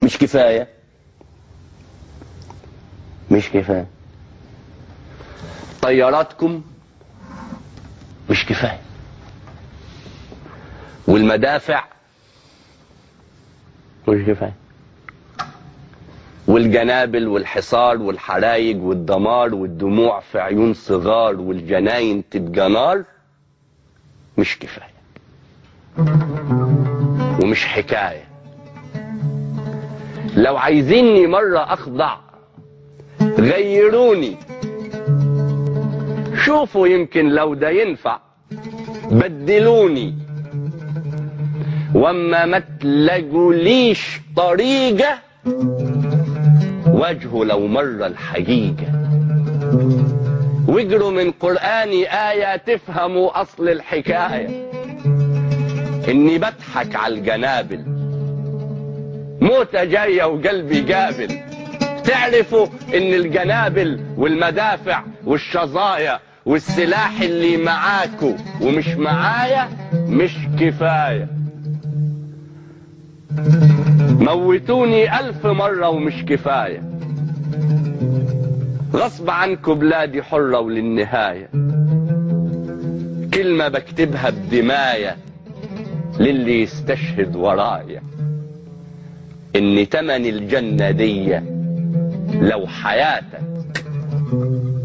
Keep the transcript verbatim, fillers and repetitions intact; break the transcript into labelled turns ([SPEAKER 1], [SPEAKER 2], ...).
[SPEAKER 1] مش كفاية، مش كفاية. طياراتكم مش كفاية، والمدافع مش كفاية، والجنابل والحصار والحرايق والدمار والدموع في عيون صغار والجناين تبقى نار مش كفاية ومش حكاية. لو عايزيني مرة أخضع غيروني، شوفوا يمكن لو ده ينفع بدلوني، واما ما تلاقوليش طريقة واجهوا لو مرة الحقيقة، واجروا من قرآني آية تفهموا أصل الحكاية. إني بضحك على الجنابل، موتة جاية وقلبي قابل، تعرفوا إن الجنابل والمدافع والشظايا والسلاح اللي معاكوا ومش معايا مش كفاية. موتوني ألف مرة ومش كفاية، غصب عنكم بلادي حرة وللنهاية، كلمة بكتبها بدماية للي يستشهد ورايا، إن تمن الجنة دي لو حياتك